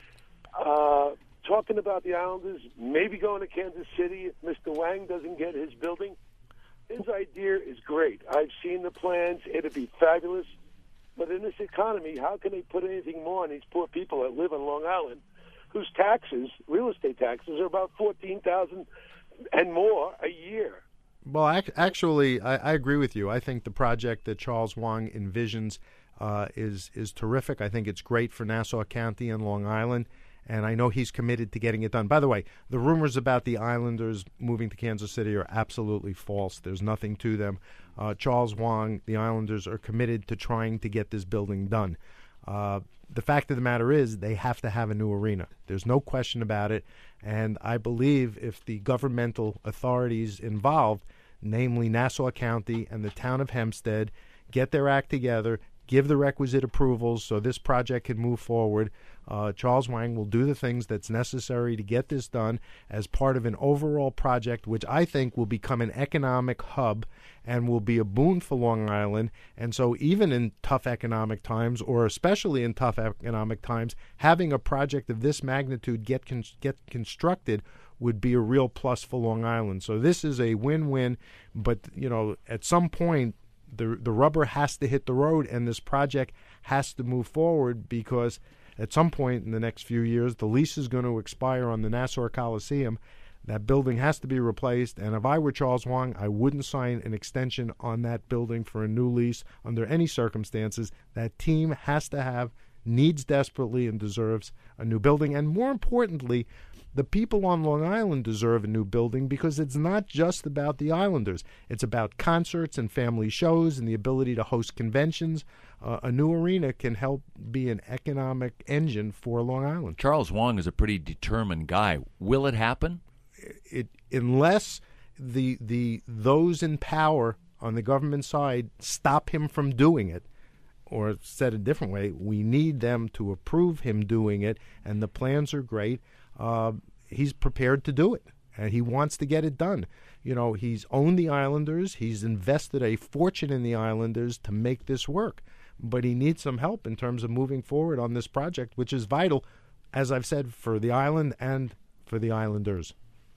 uh, talking about the Islanders, maybe going to Kansas City if Mister Wang doesn't get his building. His idea is great. I've seen the plans. It'd be fabulous. But in this economy, how can they put anything more on these poor people that live on Long Island, whose taxes, real estate taxes, are about fourteen thousand dollars and more a year? Well, ac- actually, I, I agree with you. I think the project that Charles Wang envisions uh, is is terrific. I think it's great for Nassau County and Long Island, and I know he's committed to getting it done. By the way, the rumors about the Islanders moving to Kansas City are absolutely false. There's nothing to them. Uh, Charles Wang, the Islanders, are committed to trying to get this building done. Uh, the fact of the matter is they have to have a new arena. There's no question about it. And I believe if the governmental authorities involved, namely Nassau County and the town of Hempstead, get their act together, give the requisite approvals so this project can move forward, uh, Charles Wang will do the things that's necessary to get this done as part of an overall project which I think will become an economic hub and will be a boon for Long Island. And so even in tough economic times, or especially in tough economic times, having a project of this magnitude get con- get constructed would be a real plus for Long Island. So this is a win-win, but you know, at some point the the rubber has to hit the road and this project has to move forward, because at some point in the next few years the lease is going to expire on the Nassau Coliseum. That building has to be replaced, and if I were Charles Wang, I wouldn't sign an extension on that building for a new lease under any circumstances. That team has to have, needs desperately and deserves a new building. And more importantly, the people on Long Island deserve a new building, because it's not just about the Islanders. It's about concerts and family shows and the ability to host conventions. Uh, a new arena can help be an economic engine for Long Island. Charles Wang is a pretty determined guy. Will it happen? It, unless the the those in power on the government side stop him from doing it, or said a different way, we need them to approve him doing it, and the plans are great. Uh, he's prepared to do it, and he wants to get it done. You know, he's owned the Islanders. He's invested a fortune in the Islanders to make this work, but he needs some help in terms of moving forward on this project, which is vital, as I've said, for the island and for the Islanders.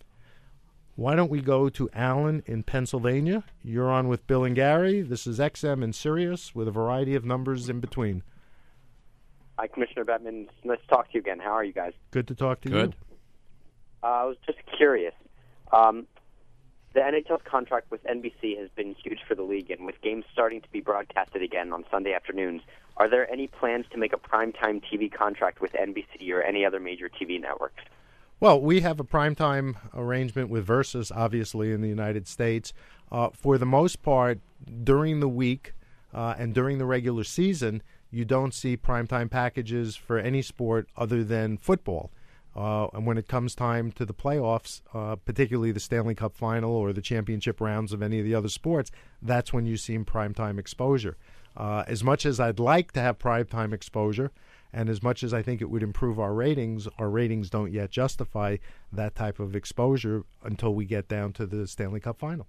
Why don't we go to Alan in Pennsylvania? You're on with Bill and Gary. This is X M and Sirius with a variety of numbers in between. Hi, Commissioner Bettman. Nice to talk to you again. How are you guys? Good to talk to Good. you. Uh, I was just curious. Um, the N H L's contract with N B C has been huge for the league, and with games starting to be broadcasted again on Sunday afternoons, are there any plans to make a primetime T V contract with N B C or any other major T V networks? Well, we have a primetime arrangement with Versus, obviously, in the United States. Uh, for the most part, during the week uh, and during the regular season, you don't see primetime packages for any sport other than football. Uh, and when it comes time to the playoffs, uh, particularly the Stanley Cup Final or the championship rounds of any of the other sports, that's when you see primetime exposure. Uh, as much as I'd like to have primetime exposure, and as much as I think it would improve our ratings, our ratings don't yet justify that type of exposure until we get down to the Stanley Cup Final.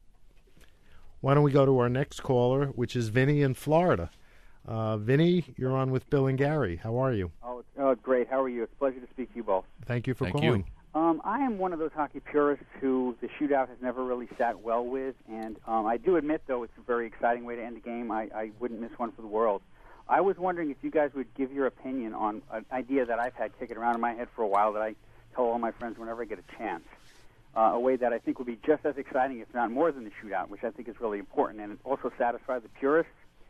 Why don't we go to our next caller, which is Vinny in Florida. Uh, Vinny, you're on with Bill and Gary. How are you? Oh, oh, great. How are you? It's a pleasure to speak to you both. Thank you for Thank calling. you. Um, I am one of those hockey purists who the shootout has never really sat well with, and um, I do admit, though, it's a very exciting way to end a game. I, I wouldn't miss one for the world. I was wondering if you guys would give your opinion on an idea that I've had kicking around in my head for a while that I tell all my friends whenever I get a chance. Uh, a way that I think would be just as exciting, if not more than the shootout, which I think is really important, and also satisfy the purists.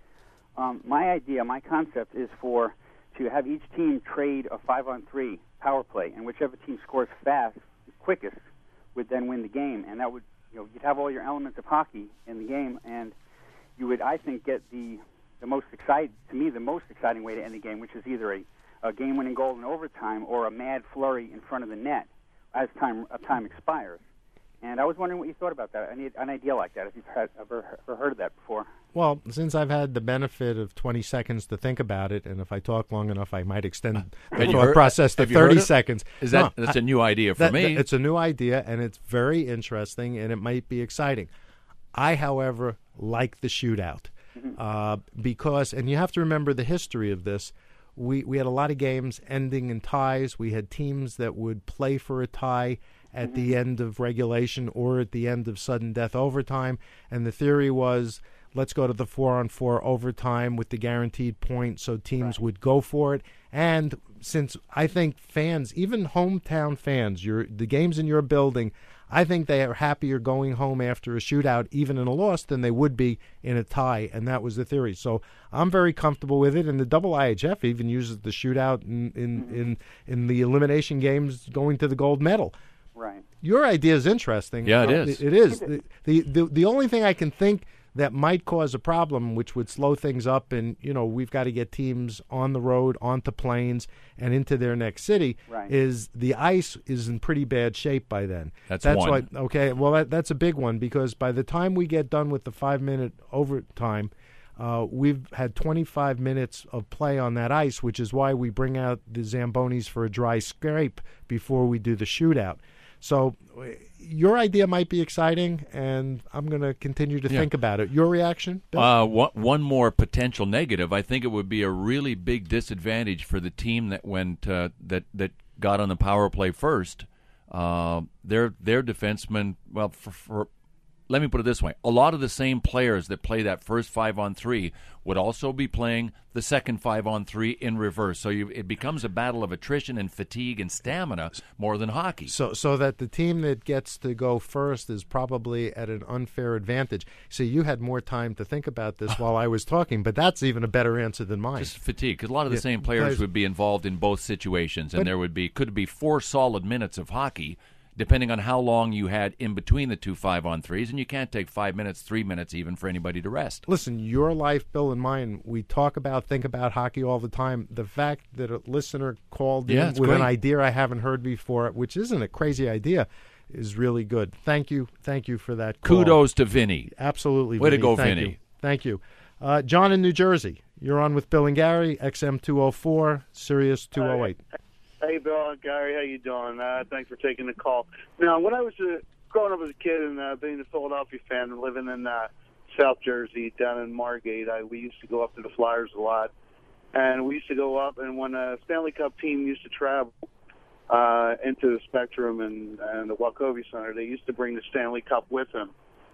Um, my idea, my concept is for to have each team trade a five-on-three power play, and whichever team scores fast, quickest, would then win the game. And that would, you know, you'd have all your elements of hockey in the game, and you would, I think, get the the most exciting, to me, the most exciting way to end the game, which is either a, a game-winning goal in overtime or a mad flurry in front of the net as time uh, time expires. And I was wondering what you thought about that. I need an idea like that, if you've had, ever, ever heard of that before. Well, since I've had the benefit of twenty seconds to think about it, and if I talk long enough, I might extend the Have you thought heard- process to have you heard thirty it? seconds. Is that- No, that's I- a new idea for that- me. that- It's a new idea, and it's very interesting, and it might be exciting. I, however, like the shootout uh, because, and you have to remember the history of this. We we had a lot of games ending in ties. We had teams that would play for a tie at the end of regulation or at the end of sudden death overtime. And the theory was, let's go to the four-on-four overtime with the guaranteed point so teams would go for it. And since I think fans, even hometown fans, your the games in your building, I think they are happier going home after a shootout, even in a loss, than they would be in a tie, and that was the theory. So I'm very comfortable with it, and the double I H F even uses the shootout in in, mm-hmm. in, in the elimination games going to the gold medal. Right. Your idea is interesting. Yeah, it Uh, is. It, it is. The, the, the, the only thing I can think that might cause a problem, which would slow things up, and, you know, we've got to get teams on the road, onto planes, and into their next city, right. is the ice is in pretty bad shape by then. That's that's one. Why, okay, well, that, that's a big one, because by the time we get done with the five-minute overtime, uh, we've had twenty-five minutes of play on that ice, which is why we bring out the Zambonis for a dry scrape before we do the shootout. So your idea might be exciting, and I'm going to continue to Yeah. think about it. Your reaction, Bill? Uh, one, one more potential negative. I think it would be a really big disadvantage for the team that went uh, that that got on the power play first. Uh, their their defensemen. Well, for, for let me put it this way: a lot of the same players that play that first five on three would also be playing the second five on three in reverse. So you, it becomes a battle of attrition and fatigue and stamina more than hockey. So, so that the team that gets to go first is probably at an unfair advantage. So you had more time to think about this while I was talking, but that's even a better answer than mine. Just fatigue, because a lot of the Yeah, same players players- would be involved in both situations, and But- there would be could be four solid minutes of hockey, depending on how long you had in between the two five-on-threes, and you can't take five minutes, three minutes even for anybody to rest. Listen, your life, Bill, and mine, we talk about, think about hockey all the time. The fact that a listener called Yeah, in it's with an great. idea I haven't heard before, which isn't a crazy idea, is really good. Thank you. Thank you for that call. Kudos to Vinny. Absolutely. Way to Vinny. go, Thank Vinny. you. Thank you. Uh, John in New Jersey, you're on with Bill and Gary, X M two oh four, Sirius two oh eight. Hey, Bill and Gary, how you doing? Uh, thanks for taking the call. Now, when I was uh, growing up as a kid and uh, being a Philadelphia fan and living in uh, South Jersey, down in Margate, I, we used to go up to the Flyers a lot. And we used to go up, and when a Stanley Cup team used to travel uh, into the Spectrum and, and the Wachovia Center, they used to bring the Stanley Cup with them.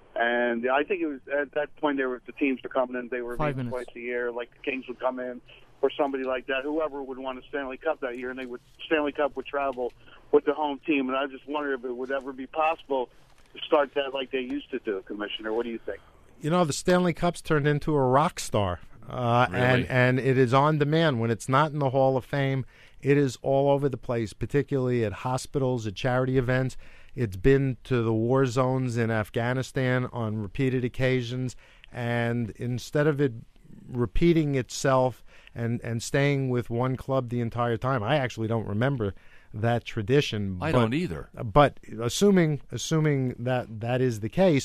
And I think it was at that point they were the teams were coming in. They were Five maybe minutes. twice a year, like the Kings would come in, or somebody like that. Whoever would want a Stanley Cup that year, and they would Stanley Cup would travel with the home team. And I just wonder if it would ever be possible to start that like they used to do, Commissioner. What do you think? You know, the Stanley Cup's turned into a rock star, uh, Really? and and it is on demand. When it's not in the Hall of Fame, it is all over the place, particularly at hospitals, at charity events. It's been to the war zones in Afghanistan on repeated occasions, and instead of it repeating itself and, and staying with one club the entire time, I actually don't remember that tradition. I but- don't either. But assuming assuming that that is the case,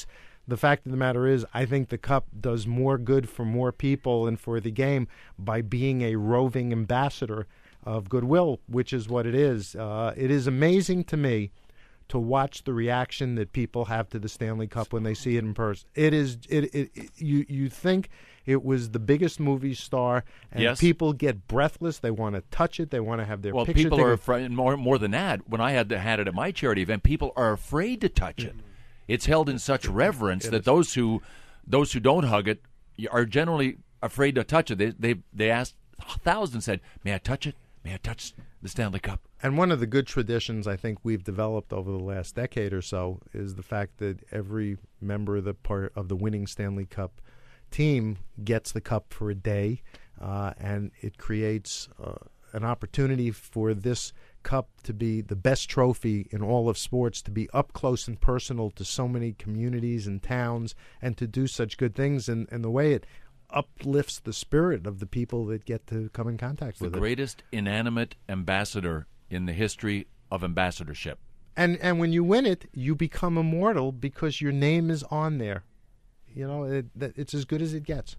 the fact of the matter is, I think the Cup does more good for more people and for the game by being a roving ambassador of goodwill, which is what it is. Uh, it is amazing to me to watch the reaction that people have to the Stanley Cup when they see it in person. It is it, it, it you you think it was the biggest movie star, and yes. people get breathless. They want to touch it. They want to have their well, picture people taken. are afraid. More more than that, when I had to, had it at my charity event, people are afraid to touch it. It's held in such reverence It that is. those who those who don't hug it are generally afraid to touch it. They they they asked thousands said, "May I touch it? May I touch the Stanley Cup?" And one of the good traditions I think we've developed over the last decade or so is the fact that every member of the part of the winning Stanley Cup team gets the cup for a day, uh, and it creates uh, an opportunity for this cup to be the best trophy in all of sports, to be up close and personal to so many communities and towns, and to do such good things. And, and the way it uplifts the spirit of the people that get to come in contact The with it. greatest inanimate ambassador in the history of ambassadorship. And and when you win it, you become immortal because your name is on there. You know, it, it's as good as it gets.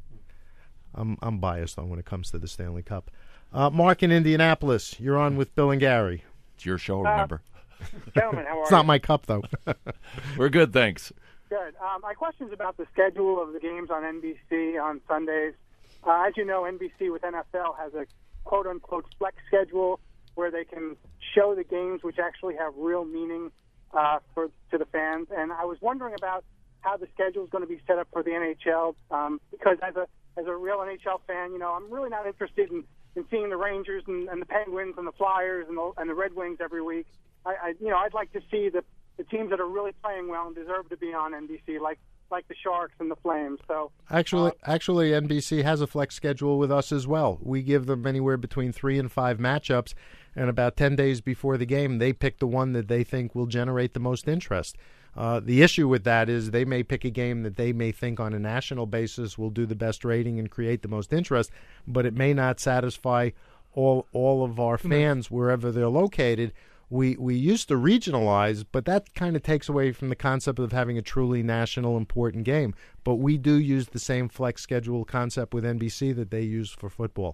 I'm I'm biased though when it comes to the Stanley Cup. Uh, Mark in Indianapolis, you're on with Bill and Gary. It's your show, remember? Uh, gentlemen, how are It's not you? my cup though. We're good, thanks. Good. Um, my question is about the schedule of the games on N B C on Sundays. Uh, as you know, N B C with N F L has a quote-unquote flex schedule where they can show the games which actually have real meaning uh, for to the fans. And I was wondering about how the schedule is going to be set up for the N H L um, because as a as a real N H L fan, you know, I'm really not interested in, in seeing the Rangers and, and the Penguins and the Flyers and the, and the Red Wings every week. I, I you know I'd like to see the the teams that are really playing well and deserve to be on N B C, like like the Sharks and the Flames. So Actually, actually, N B C has a flex schedule with us as well. We give them anywhere between three and five matchups, and about ten days before the game, they pick the one that they think will generate the most interest. Uh, the issue with that is they may pick a game that they may think on a national basis will do the best rating and create the most interest, but it may not satisfy all all of our fans wherever they're located. We we used to regionalize, but that kind of takes away from the concept of having a truly national important game. But we do use the same flex schedule concept with N B C that they use for football.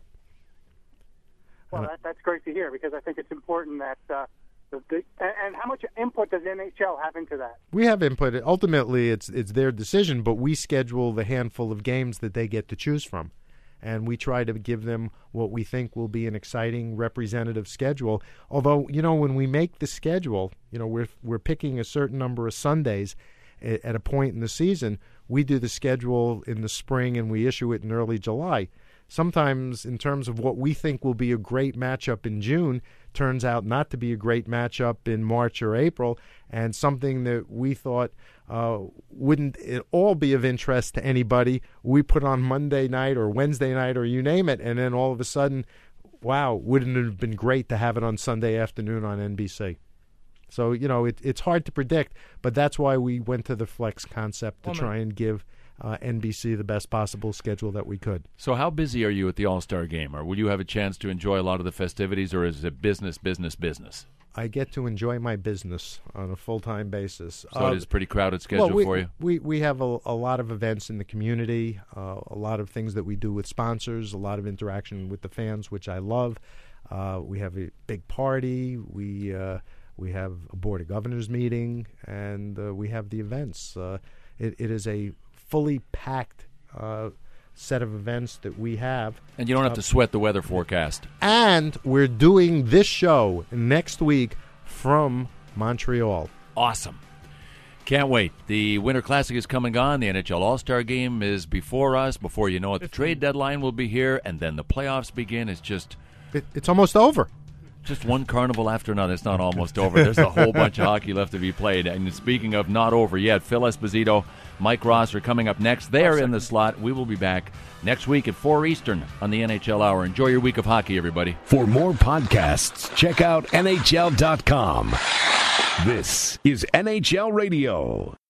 well, that, that's great to hear because I think it's important that uh, the, the and, and how much input does N H L have into that? We have input. Ultimately, it's it's their decision, but we schedule the handful of games that they get to choose from. And we try to give them what we think will be an exciting representative schedule. Although, you know, when we make the schedule, you know, we're we're picking a certain number of Sundays at, at a point in the season. We do the schedule in the spring and we issue it in early July. Sometimes, in terms of what we think will be a great matchup in June, turns out not to be a great matchup in March or April, and something that we thought uh, wouldn't at all be of interest to anybody, we put on Monday night or Wednesday night or you name it, and then all of a sudden, wow, wouldn't it have been great to have it on Sunday afternoon on N B C? So, you know, it, it's hard to predict, but that's why we went to the flex concept to Well, try and give uh, N B C the best possible schedule that we could. So how busy are you at the All-Star Game? Or will you have a chance to enjoy a lot of the festivities, or is it business, business, business? I get to enjoy my business on a full-time basis. So Uh, it is a pretty crowded schedule well, we, for you? We, we have a, a lot of events in the community, uh, a lot of things that we do with sponsors, a lot of interaction with the fans, which I love. Uh, we have a big party. We uh, we have a Board of Governors meeting, and uh, we have the events. Uh, it, it is a fully packed uh, set of events that we have. And you don't have Uh, to sweat the weather forecast. And we're doing this show next week from Montreal. Awesome. Can't wait. The Winter Classic is coming on. The N H L All-Star Game is before us. Before you know it, the trade deadline will be here, and then the playoffs begin. It's just... It, it's almost over. Just one carnival after another. It's not almost over. There's a whole bunch of hockey left to be played. And speaking of not over yet, Phil Esposito, Mike Ross are coming up next. They are in the slot. We will be back next week at four Eastern on the N H L Hour. Enjoy your week of hockey, everybody. For more podcasts, check out N H L dot com. This is N H L Radio.